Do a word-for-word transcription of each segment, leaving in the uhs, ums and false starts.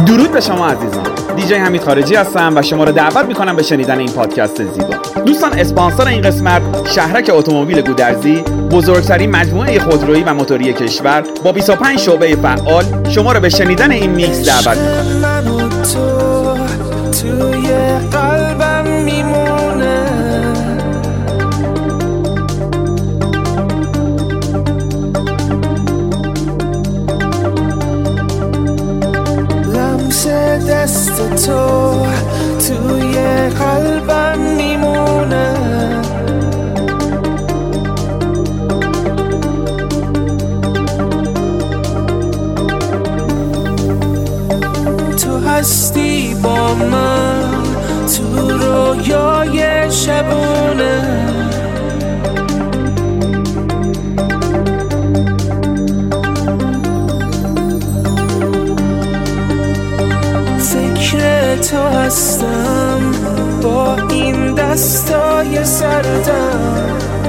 درود به شما عزیزان. دیجی حمید خارجی هستم و شما رو دعوت میکنم به شنیدن این پادکست زیبا. دوستان، اسپانسر این قسمت شهرک اتومبیل گودرزی، بزرگترین مجموعه خودرویی و موتوری کشور با بیست و پنج شعبه فعال، شما رو به شنیدن این میکس دعوت میکنم. توی قلبم میمونه، لمس دست تو توی قلبم میمونه، تو هستی با من تو رویای شبونه، فکر تو هستم با این دستای سردم،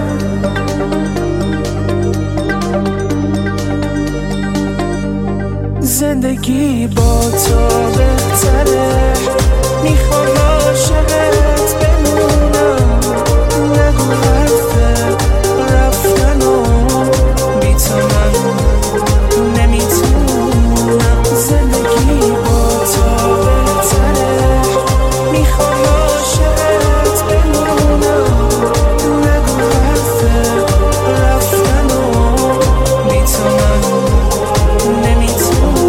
زندگی با تو بهتره، میخوام عاشقت بمونم، نگو حرف رفتن و بی تو من نمیتونم، زندگی با تو بهتره، میخوام عاشقت بمونم، نگو حرف رفتن و بی تو من نمیتونم.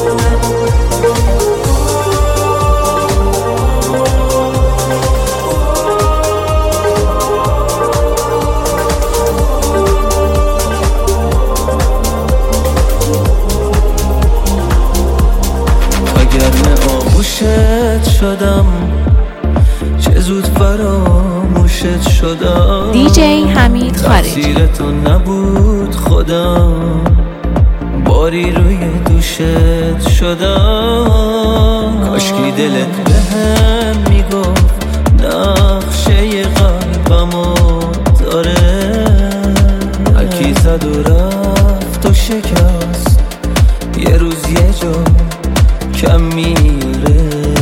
شدم چه زود فراموشت شدم، دیجی حمید خارجی. تقصیر تو نبود خودم، باری روی دوشت شدم، کاشکی دلت بهم میگفت نقشه قلبمو داره، هرکی زد و رفت و شکست، یه روز یه جا کم میره،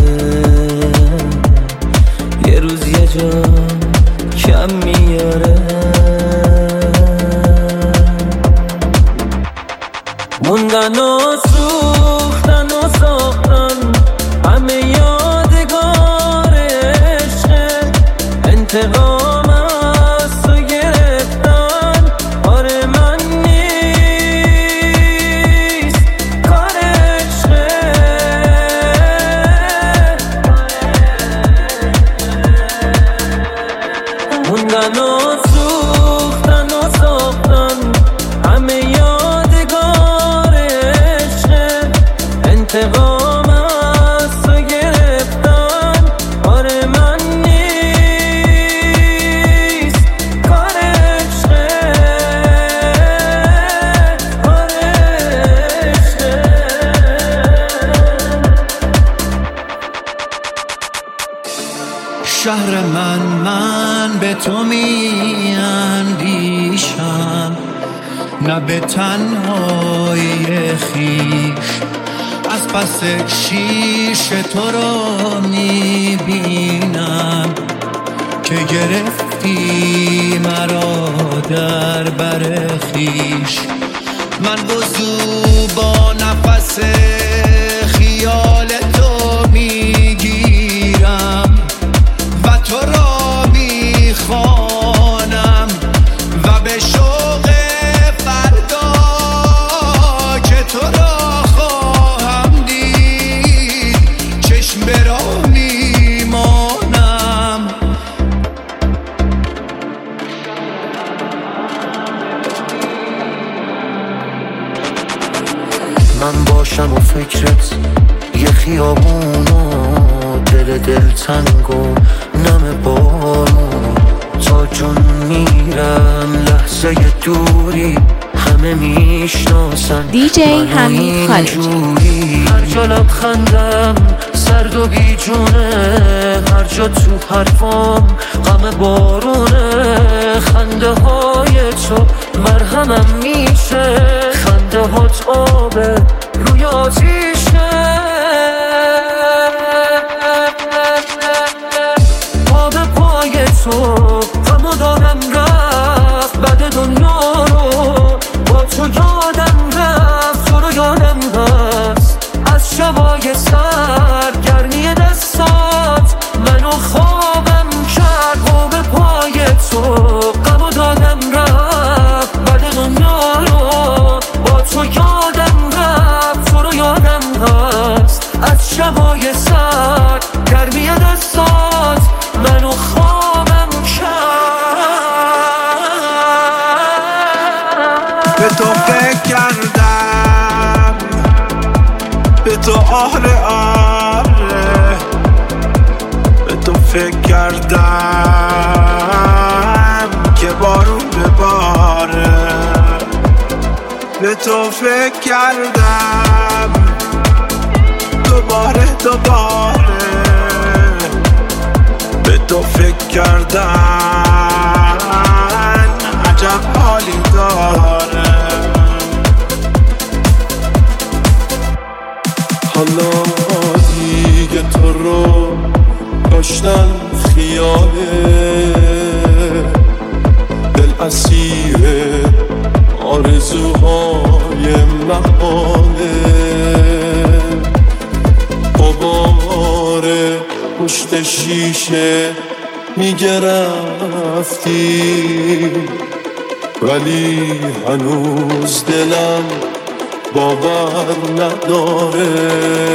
یه روز یه جا کم میاره، موندن و سوختن و ساختن همه یادگار عشق، انتقام از تو گرفتن آره من نیست، کار عشقه، موندن و سوختن و ساختن همه یادگار عشق، انتقام از تو گرفتن آره من نیست، کار عشقه، کار عشقه. شهر من من به تو می اندیشم، نه به تنهای خویش، از پس شیش تو رو می بینم که گرفتی مرا در بر خویش، من وضو با نفس خیال تو می گیرم و تو را می خوانم و به شوق فردا که تو را خواهم دید چشم برا می مانم، من باشم و فکرت یه خیابون و دل دل تنگ و نم بارون، تا جون میرم لحظه دوری همه میشناسن دیجی حمید خارجی. هر جا لبخندم سرد و بی جونه، هر جا تو حرفام غم بارونه، خنده های تو مرهمم میشه، خنده ها آبه روی آتیشه، تو آره آره به تو فکر کردم که بارون بباره، به تو فکر کردم دوباره دوباره، به تو فکر کردم عجب حالی داره. حالا دیگه تو رو داشتن خیاله، دل اسیر آرزوهای محاله، غبار پشت شیشه میگه رفتی، ولی هنوز دلم باور نداره.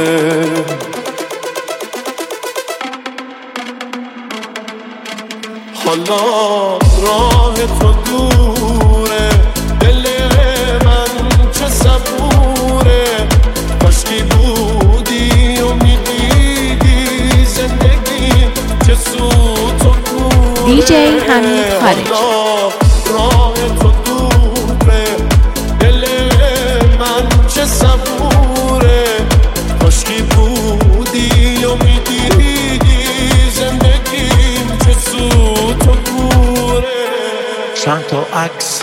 حالا راه تو دوره، دل من چه صبوره، کاشکی بودی و میدیدی زندگی چه سوت و کوره. دیجی حمید خارجی. راه تو دوره، دل من چه صبوره، کاشکی بودی و میدیدی زندگی چه سوت و کوره. چند تا عکس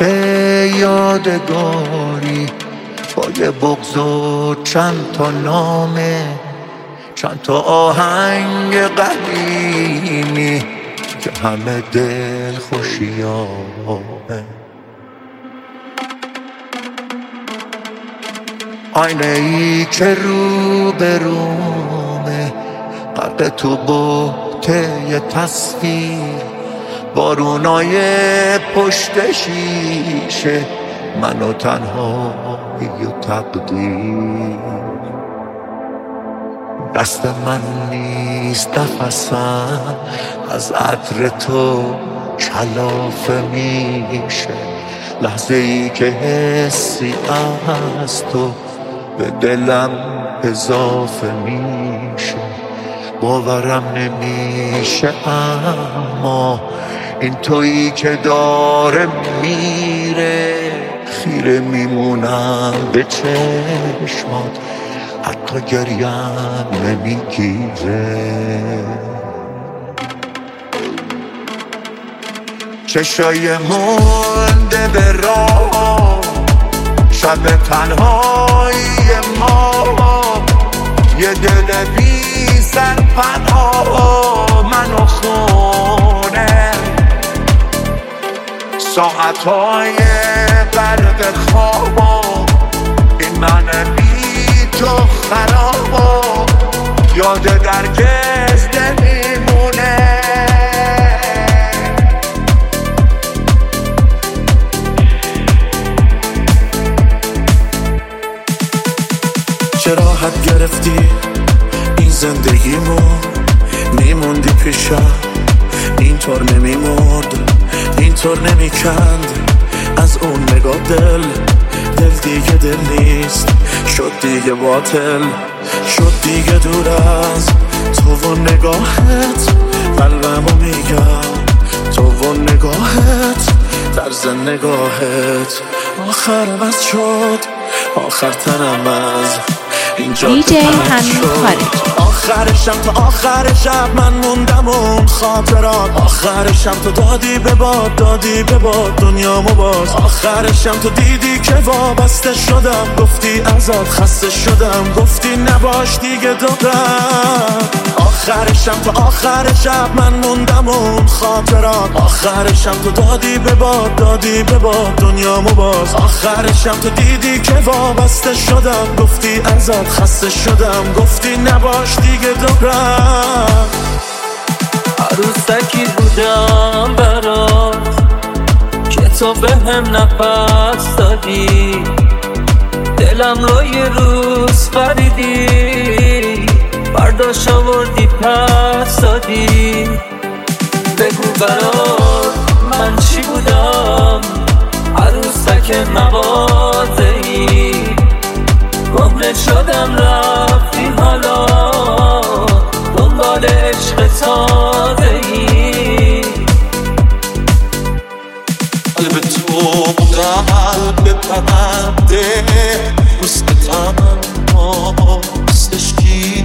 یادگاری با یه بغض و چند تا نامه، چند تا آهنگ قدیمی که همه دل خوشیامه. آینه ای که رو به رومه، غرق تو بوته یه تصویر، بارونای پشت شیشه، من و تنهایی و تقدیر. دست من نیست نفسم از عطر تو کلافه میشه، لحظه ای که حسی از تو به دلم اضافه میشه. باورم نمیشه اما این تویی که داره میره، خیره میمونم به چشمات حتی گریم نمیگیره. چشای مونده به راه، شب تنهایی ما، یه دل بی سر پناه من و خونه، ساعتهای غرق خوابا، این من بی تو خرابا، یاد درگز نمیمونه. چه راحت گرفتی این زندگیمو، میموندی پیشم اینطور نمیمرد، اینطور نمیکند از اون نگاه دل. دل دیگه دل نیست، شد دیگه باطل، شد دیگه دور از تو و نگاهت. قلبمو میگم تو و نگاهت، طرز نگاهت آخر بس شد، آخر تنم از اینجا دیجی حمید خارجی. آخرشم تا آخر شب من موندم اون خاطرات، آخرشم تو دادی به باد، دادی به باد دنیامو باز. آخرشم تو دیدی که وابسته شدم، گفتی ازت خسته شدم، گفتی نباش دیگه دورم. آخرشم تا آخر شب من موندم اون خاطرات، آخرشم تو دادی به باد، دادی به باد دنیامو باز. آخرشم تو دیدی که وابسته شدم، گفتی ازت خسته شدم، گفتی نباش دیگه دورم. عروسکی بودم برات که تو به هم نفس دادی، دلم رو یه روز خریدی، برداشت آوردی پس دادی. بگو برات من چی بودم، عروسک مغازه‌ای، گمره شدم رفتی حالا دنبال عشق تازه‌ای قلب تو قلب پرنده روستم روستشکی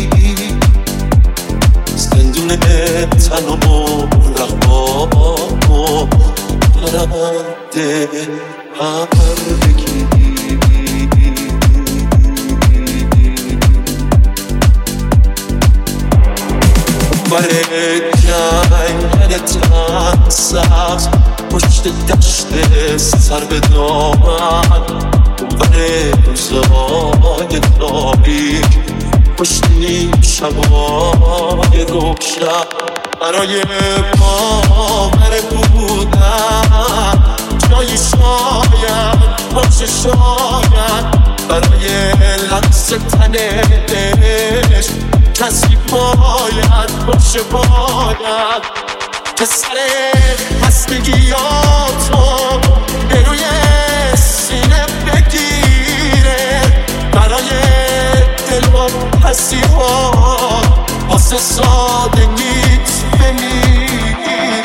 زندون تن و رقبا پرنده پرگی بره جنگل تن سبز پشت دشت سر به دامن بره روزهای تاریک پشت نیم شبای روشن برای باور بودن جایی شاید باشه شاید برای لمس تنش کسی باید باشه باید که سر هستگیاتو به روی سینه بگیره برای دل و حسیحات واسه سادگیت بمیره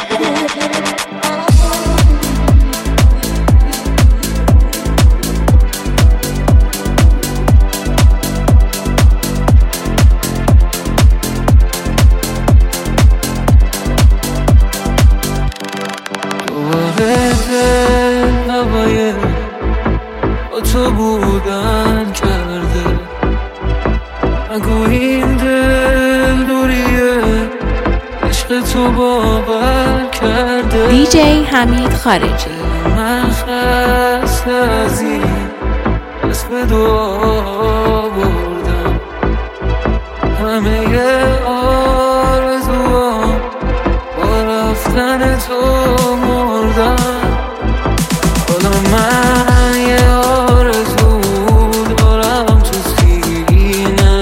هوای با تو بودن کرده نگو این دل دوریه عشق تو باور کرده دی جی حمید خارجی من خسته از این اسم دعا بردم همه آرزوام با رفتن تو مردم حالا من یه آرزو دارم تو سینه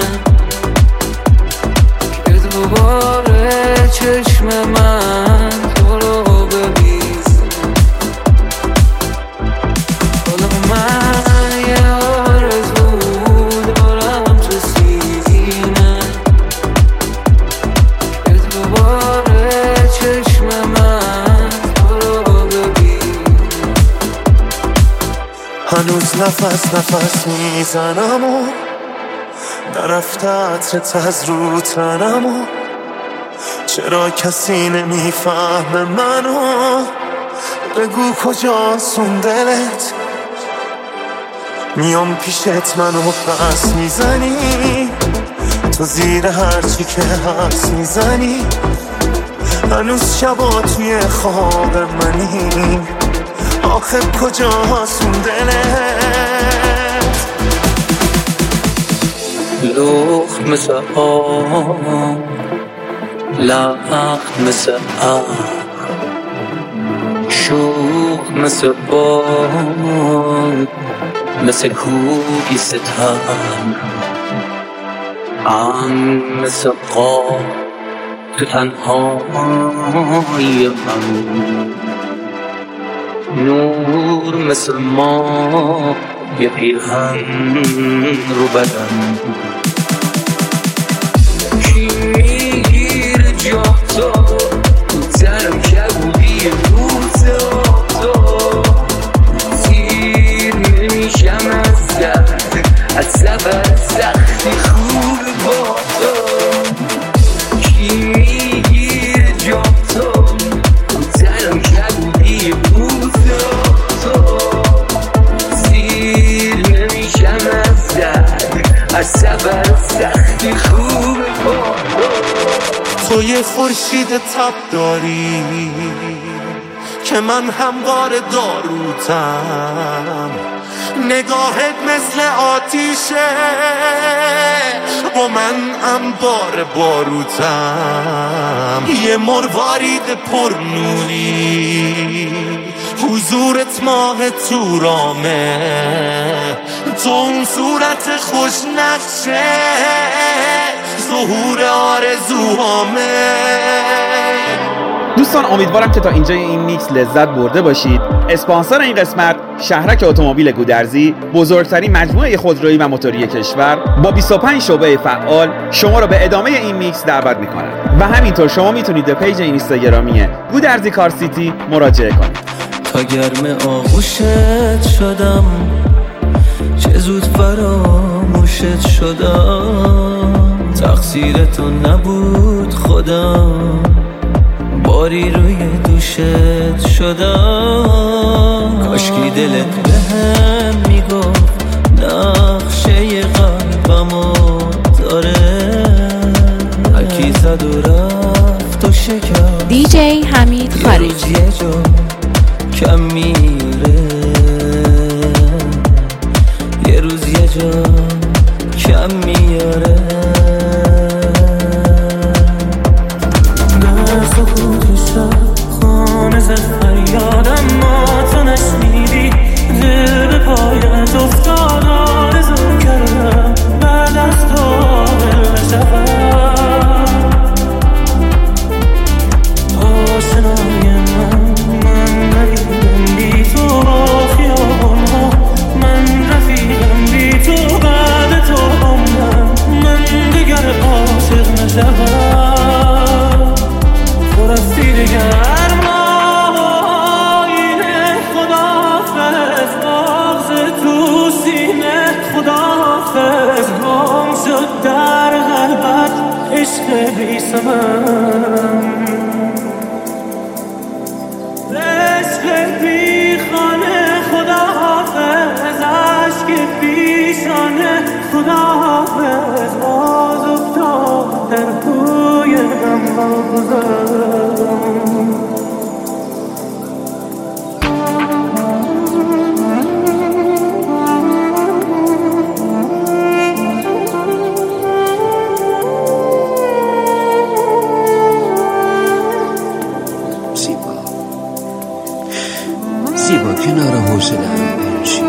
که دوباره چشم من تو رو ببینه حالا من یه آرزو دارم تو سینه که دوباره چشم من تو رو ببینه هنوز نفس نفس میزنم و نرفته عطرت از رو تنم و چرا کسی نمیفهمه منو بگو کجاست اون دلت میام پیشت منو پس میزنی تو زیر هرچی که هست میزنی هنوز شبا توی خواب منی آخه کجاست اون دلت لخت مثل آم لخت مثل آم شوق مثل باد مثل کوبی ستم ام مثل قاب تو تنهایی من نور مثل ما یه پیرهن رو بدن کی میگیره جا تو تو تنم کبودی روزه تو سیر نمیشم از درد از سفر سختی خوب با تو کی میگیره جا تو تو تنم کبودی روزه تو سیر نمیشم از درد از سفر سختی خوب با تو یه خورشید تب داری که من هموار داروتم نگاهت مثل آتیشه و من انبار باروتم یه مروارید پر نوری حضورت ماه تورامه تو اون صورت خوش نقشه ظهور آرزوهامه دوستان امیدوارم که تا اینجای این میکس لذت برده باشید. اسپانسر این قسمت شهرک اتومبیل گودرزی، بزرگترین مجموعه خودرویی و موتوری کشور با بیست و پنج شعبه فعال، شما رو به ادامه این میکس دعوت میکنم و همینطور شما میتونید به پیج اینستاگرامی گودرزی کار سیتی مراجعه کنید. تا گرم آغوشت شدم، چه زود فراموشت شدم، تقصیر تو نبود خودم، باری روی دوشت شدم. کاشکی دلت بهم میگفت نقشه قلبمو داره، هرکی زد و رفت و شکر. دی جی حمید خارجی. یه روز یه جا کم میره، یه روز یه جا کم میاره. در سکوت شب خانه زد فریادم، ما تو نشنیدی، دل به پایت افتاد، آرزو کردم بعد از تو دل بشود. آشنای من من ندیدم بی تو، خیابان ها من رفیقم بی تو، بعد تو عمرم من دیگر عاشق نشود. خورستی دیگر ماینه، خداحافظ باغز تو سینه، خداحافظ گم شد در قلبت عشق بی ثمن، عشق بی خانه، خداحافظ عشق پیشانه، خداحافظ باز افتاد در کوی غم بازم. زیبا کنار حوصله هم بنشین،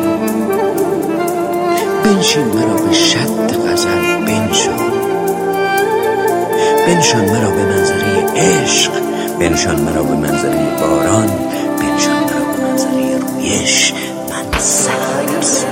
بنشین مرا به شد غزل بنشان، بنشان مرا به منظره عشق، بنشان مرا به منظره باران، بنشان مرا به منظره رویش. من سرس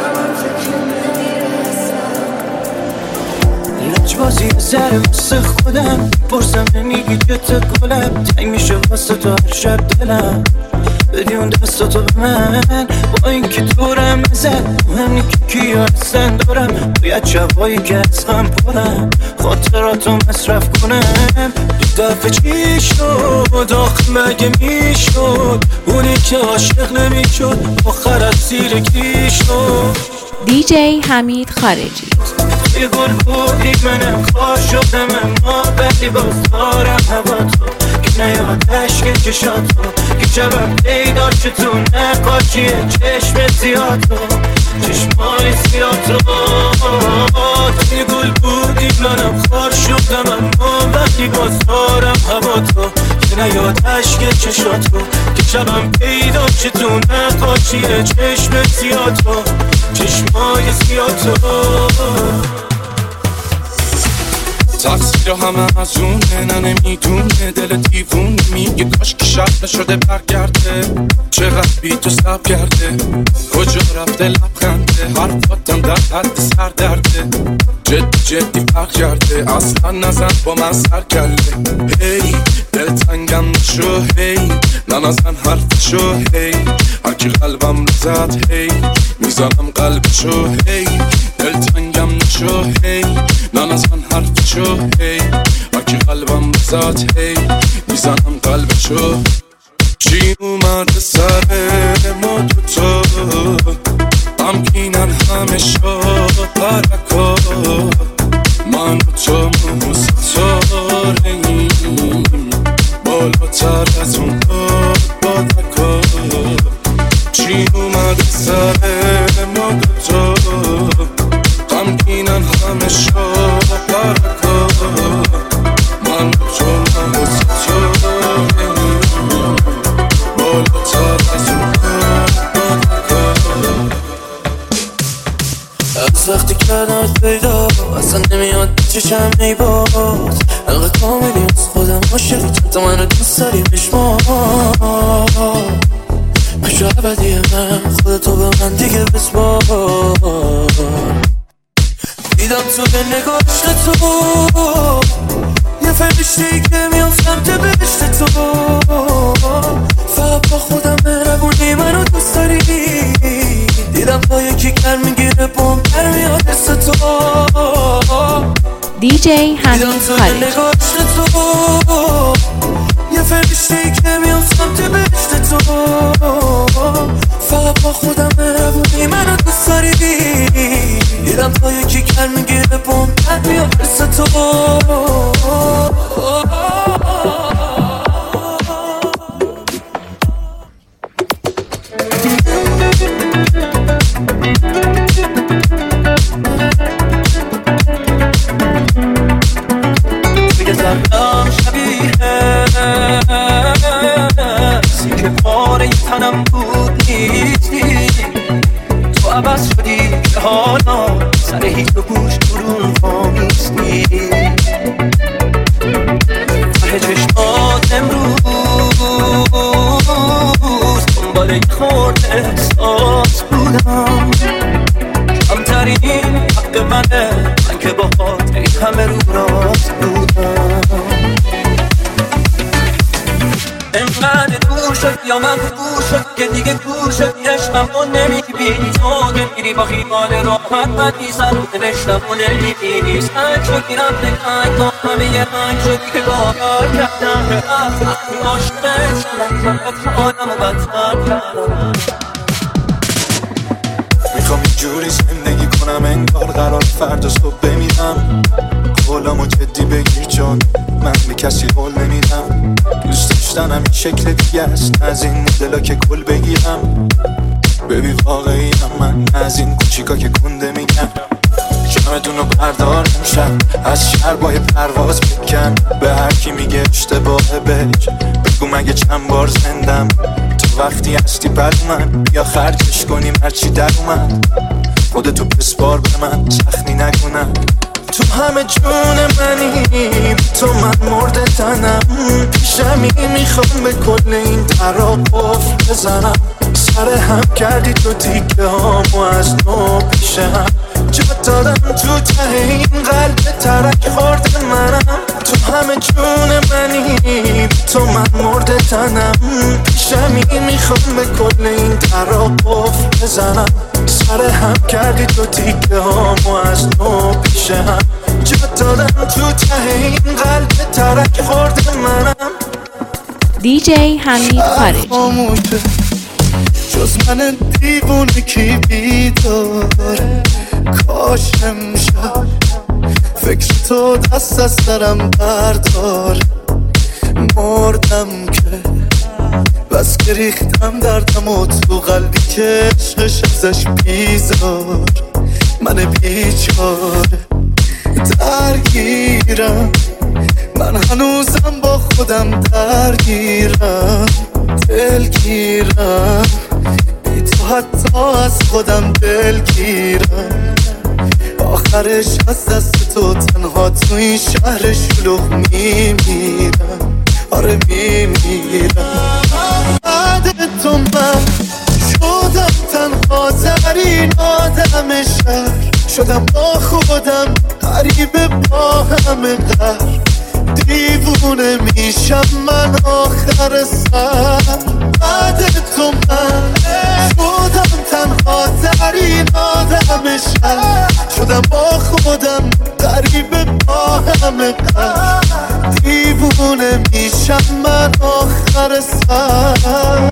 لجبازی سر واسه خودم، پرسم نمیگی که تو گلم، تنگ میشه واسه تو هر شب دلم، بدی اون دستاتو به من، با این که دورم ازت مهم نی که کیا هستن دارم، باید شبایی که از غم پرم خاطراتو مصرف کنم. دو دفعه چی شد آخه مگه میشد، اونی که عاشق نمیشد آخر از سیرگی شد. دی جی حمید خارجی. یه گل بودی منم خواه شدم، اما ولی باز دارم هوا تو که نیاد عشق چشاتو، که جواب پیدا چطور نقاشی چشم زیادو، چشمای زیادو. یه گل بودی منم خواه شدم، اما ولی باز دارم هوا تو که نیاد عشق چشاتو، که جواب پیدا چطور نقاشی چشم زیادو، چشمای زیادو. تقصیر همه از اونه، نه نمیدونه دل دیوون میگه کاش که شب نشده برگرده، چقدر بی تو سب کرده، کجا رفته لبخنده، حرفاتم در حد سر درده، جدی جدی فرق کرده، اصلا نزن با من سر کله. هی دل تنگم نشو، هی ننزن حرفشو، هی هرکی قلبم رو زد، هی میزنم قلبشو، هی دل تنگم نشو، هی ننزن حرفشو، هی هرکی قلبم رو زد، هی میزنم قلبشو. چی اومده سر ما دوتا، غمگینن همه شب پرکا، من و تو مستاریم بالاتر از اون بادکا. چی اومده سر ما دوتا، غمگینن همه شب پرکا، من و تو مستاریم بالاتر از اون بادکا. از وقتی کردم پیدا اصلا نمیاد چشم ای باز، انقدر کاملی از خود خودم عاشقی تو منو دوست داری بشمار بشو عبدی من خودتو به من دیگه بسپار دیدم تو به نگاه عشق تو یه فرشته‌ای که میام سمت بهشت تو فقط با خودم مهربونی منو دوست داری دیدم با یکی کر میگیره بوم پر میاد حس تو دی جی حمید خارجی یه فرشته‌ای که میام سمت بهشت تو فقط با خودم مهربونی منو دوست داری دیدم تا یکی کر میگیره بوم پر میاد حس تو زردم شبیه که پاره تنم بود نیستی تو عوض شدی که حالا سر هیچ و گوش برون فامیستی ته چشمات امروز دنبال یک خورد احساس بودم کمترین حق منه من که با خاطر این همه رو راست بودم انقدر دور شد یا من دور شد که دیگه دور شد عشقم رو نمیبینی تو نمیری با خیال راحت من نیزن رو نوشتم و نمیبینی سنگ شد گیرم نکنگ با همه یه رنگ شد که با یار کردم به از وقتی عاشقت شدم وقت آدم و بدتر کردم میخوام یه جوری زندگی کنم انگار قرار فردا صبح بمیرم قولامو جدی بگیر چون من به کسی قول نمیدم دوست داشتنم این شکل دیگه است از این مدلا که گل بگیرم ببین واقعی هم من از این کوچیکا که گنده میگم جمعتونو بردار امشب از شربای پرواز بکن به هر کی میگه اشتباهه بهش بگو مگه چند بار زندم تو وقتی هستی بر من یا خرجش کنیم هرچی در اومد خودتو بسپار به من سختی نکنم تو همه جون منی تو من مرد تنم پیشمی میخوام به کل این درا قفل بزنم سر هم کردی تو دیگه هامو از نو پیش هم جا دادم تو ته این قلب ترک خورد منم تو همه جون منی تو من مرد تنم پیشمی میخوام به کل این درا قفل بزنم سر هم کردی تو دیگه هامو از نو پیش هم جا دادم تو ته این قلب ترک خورد منم دی جی حمید خارجی جز من دیوونه کی بیداره کاش امشب فکر تو دست از سرم بردار مردم که بس که ریختم دردم و تو قلبی که عشقش ازش بیزار من بیچاره درگیرم من هنوزم با خودم درگیرم دلگیرم بی تو حتی از خودم دلگیرم آخرش از دست تو تنها تو این شهر شلوغ میمیرم آره میمیرم بعد تو من شدم تنها ترین آدم شهر شدم با خودم غریبه با همه قهر دیوونه میشم من آخر سر بعد تو من شدم تنها ترین آدم شهر شدم با خودم غریبه با همه قهر دیوونه میشم من آخر سر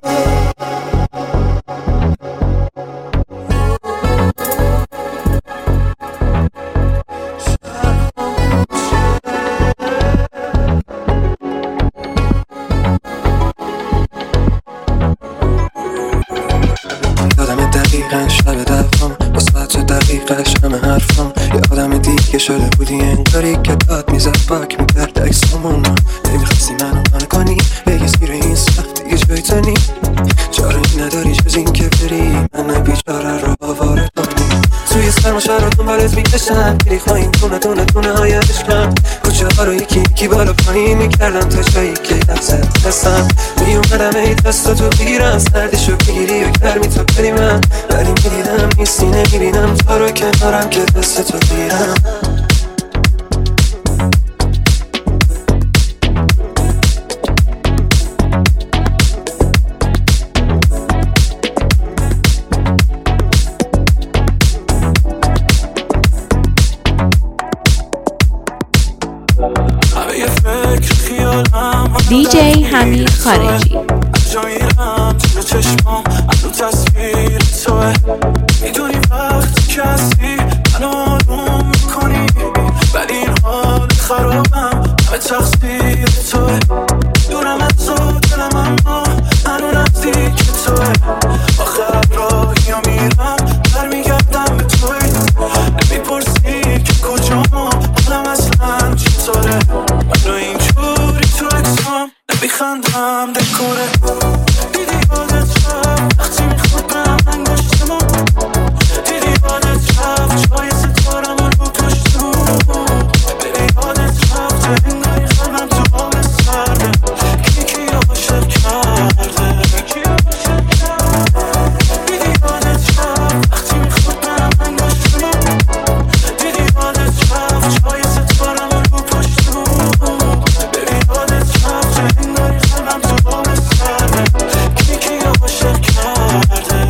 شب دفام با ساعت دقیقش همه حرفام یه آدم دیگه شده بودی انگاری که داد میزد پاک میکرد اکسامون نمیخواستی منو من کنی بگی زیر این سخت دیگه جای تنی چاره نداری جز این که بری من بیچاره رو آواره کنی توی سرما اما شهر رو دنبالت میکشم گریخ با این دونه دونه دونه های عشقم کوچه ها رو یکی یکی بالا پایین میکردم تا جایی که دستت هستم میومدم ای دستا تو بگیرم سردشو بگیری و گرمی تو بری من ولی میدیدم نیستی نمیبینم تو رو کنارم که دست تو بگیرم دی جی حمید خارجی جاییرم تو چشمام الو تصویر توه میدونی وقتی که هستی منو آروم میکنی ولی این حال خرابم همه تقصیر توه دورم از تو دلم اما هنو نزدیک توه آخر راهی ها میرم برمیگردم به توی نمیپرسی که کجامو حالم اصلا چطوره منو اینجوری تو اکسام نمیخندم دکوره دیدی یادت رفت وقتی میخوردم انگشتمو دیدی یادت رفت جای ستارم رو پشتو دیدی یادت رفت انگاری خلم تو آب سرده کی کی عاشق کرده دیدی یادت رفت وقتی میخوردم انگشتمو دیدی یادت رفت جای ستارم رو پشتو دیدی یادت رفت انگاری خلم تو آب سرده کی کی عاشق کرده.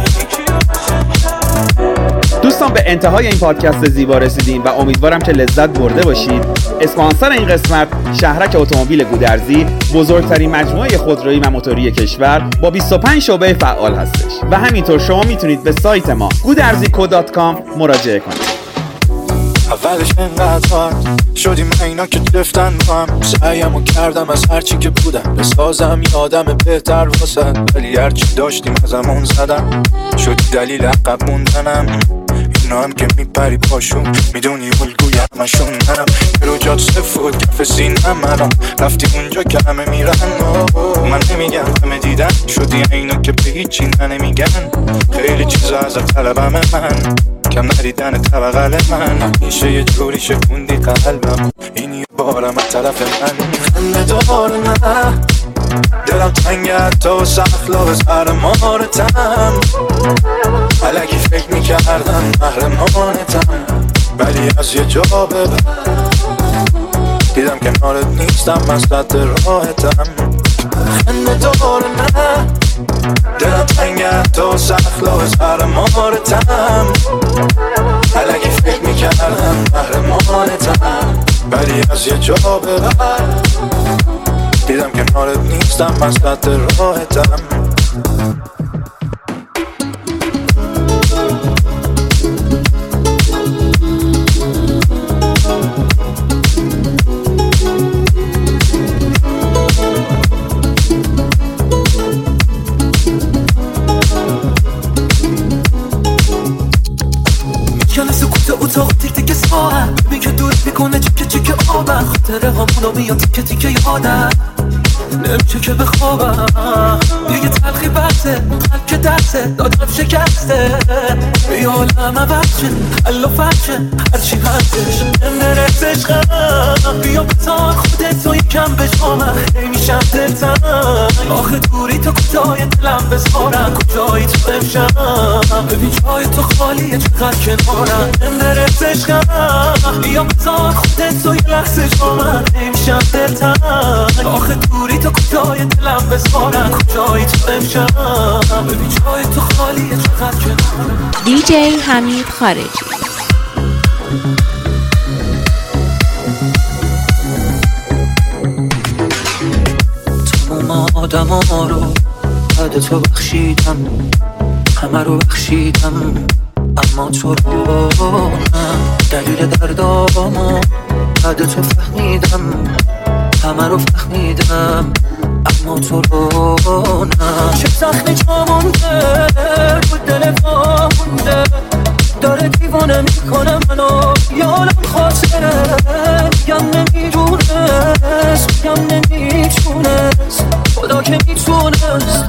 دوستان به انتهای این پادکست زیبا رسیدیم و امیدوارم که لذت برده باشید. اسپانسر این قسمت شهرک اتومبیل گودرزی، بزرگترین مجموعه خودرویی و موتوری کشور با بیست و پنج شعبه فعال هستش و همینطور شما میتونید به سایت ما گودرزیکو دات کام مراجعه کنید. اولش انقدر هارد شدیم اینا که گرفتن با هم سعیمو کردم از هرچی که بودم بسازم یه آدم بهتر واسد ولی هرچی داشتیم ازمون زدم شدی دلیل عقب موندنم اینا هم که میپری پاشون میدونی الگوی همشون منم رو جات سفود کف سینم الان رفتی اونجا که همه میرن من نمیگم همه دیدن شدی اینا که به هیچی نمیگن خیلی چیزا از طلبم من کم ندیدن طبقل من میشه یه جوری شکوندی قلبم این یه بارم از طرف من خنده دار نه دلم تنگه تو سخلا سر مارتم علکی فکر میکردم محرمانتم ولی از یه جا ببر دیدم کنارت نیستم از صد راحتم خنده دار نه دلم تنگه تو سخلا سر مارتم علکی فکر میکردم محرمانتم ولی از یه جا ببر دیدم کنارت نیستم از صد راحتم اتاق تیک تیک ساعت ببین که دور میکنه چکه چکه آبم خاطره همونو میاد تیکه تیکه یادم نمیشه که بخوابم دیگه تلخی بسته قلب که دسته دادم شکسته بیا عالم عوض شه الله فرشه هرچی هستش نرس عشقم بیا بتان خودت تو یکم بشامم نمیشم دلتن آخه دوری تو کجای دلم بسارم کجایی تو امشم ببین جای تو خالیه چقدر کنارم نرس عشقم بیا بتان خودت تو یه لحظه شامم نمیشم دلتن آخه دوری تو کجای دلم بسارم کجایی تو امشم ببین جای تو خالیه چقدر کنارم. دی جی حمید خارجی. تمام آدم ها رو بعد تو بخشیدم همه رو بخشیدم اما تو رو نه دلیل دردامو بعد تو فهمیدم همه رو فهمیدم اما تو رو نه چه زخمی جا مونده بود دل ما مونده داره دیوانه میکنه منو یالم خاطره میگم نمیدونست میگم نمیتونست خدا که میتونست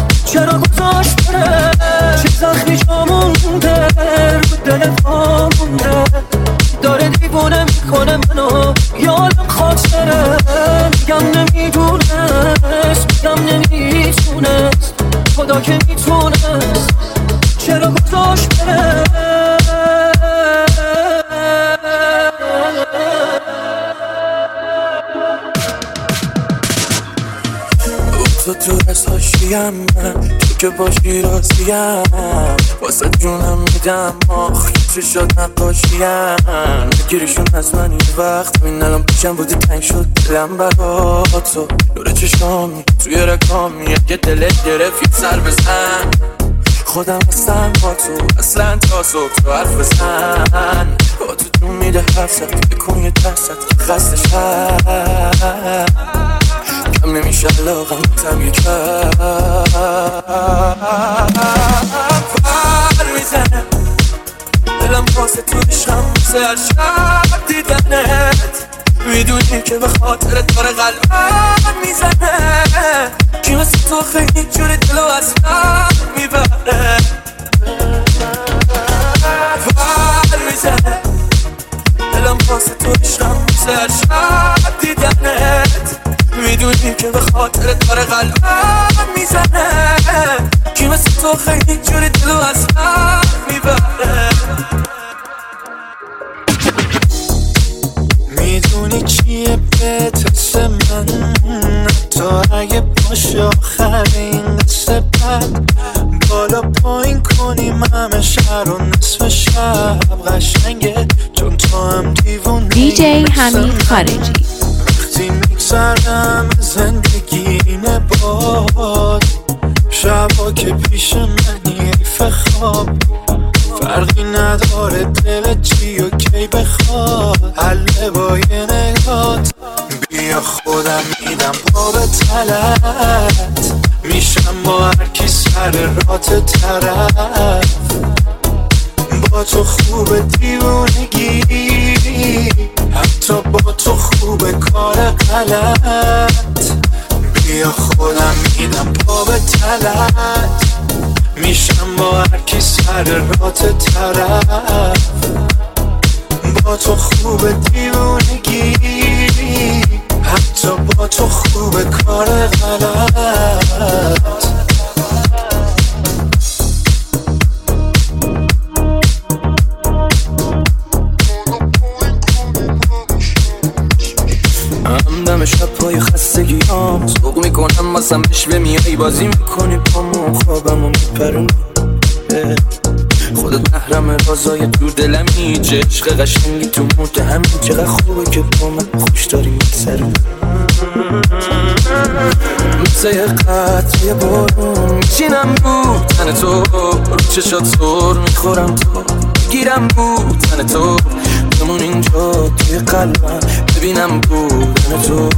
چرا گذاشت بره چه زخمی جا مونده بود دل ما مونده جون منو یادم خاطره میگم نمیدونست میگم نمیتونست خدا که میتونست چرا گذاشت بره تو تو رساشیم من تو که باشی راضیم واسه جونم میدم آخ چه شد نقاشیم بگیریشون از من این وقت این الان پیشم بودی تنگ شد دلم برا تو نور چشامی توی رکامی یه دلت گرفت یه سر بزن خودم هستم با تو اصلا تا صبح تو حرف بزن با تو جون میده حرفت بکن یه درست که خستش هست کم نمیشه علاقم تم یه کم پر میزنه دلم واسه تو عشقم واسه هر شب دیدنت میدونی که به خاطرت داره قلبم میزنه کی واسه تو خیلی جوری دلو از هم میبره پر میزنه دلم واسه تو عشقم واسه هر شب دیدنت میدونی که به خاطرت داره قلبم میزنه کی مثل تو خیلی جوری دلو از هم میبره میدونی چیه به تست من تو اگه باشه آخر این قصه بد بالا پایین کنیم همه شهر و نصف شب قشنگه چون تو هم دیوونه دیجی حمید خارجی وقتی میگذرم زندگی اینه باد شبا که پیش منی ایف خواب فرقی نداره دل چی و کی بخواد حله با یه نگات بیا خودم میدم پا به تلت میشم با هرکی سر رات طرف با تو خوبه دیوونگی حتی با تو خوبه کار غلط بیا خودم میدم پا به تلت میشم با هرکی سر رات طرف با تو خوبه دیوونگی حتی با تو خوبه کار غلط همدم شب پای خستگیام سوق میکنم واسم بشوه میای بازی میکنی پامو خوابمو میپرونی خودت محرم رازای تو دلمی چه عشق قشنگی تو موت همین چقدر خوبه که با من خوش داری میگذرم مثل یه قطره بارون میچینم بود تن تو رو چشات سر میخورم تو گیرم بود تن تو بمون اینجا توی قلبم ببینم بودن تو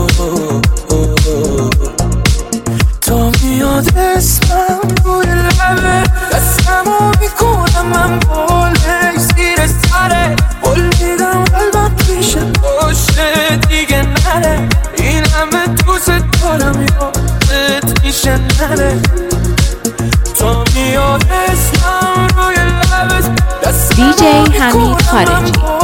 تا میاد اسمم روی لبه دستمو میکنم من بالش زیر سره بل میدم قلبم پیش باشه دیگه نره این همه دوست دارم یادت میشه نره تا میاد اسمم روی لبه دیجی حمید خارجی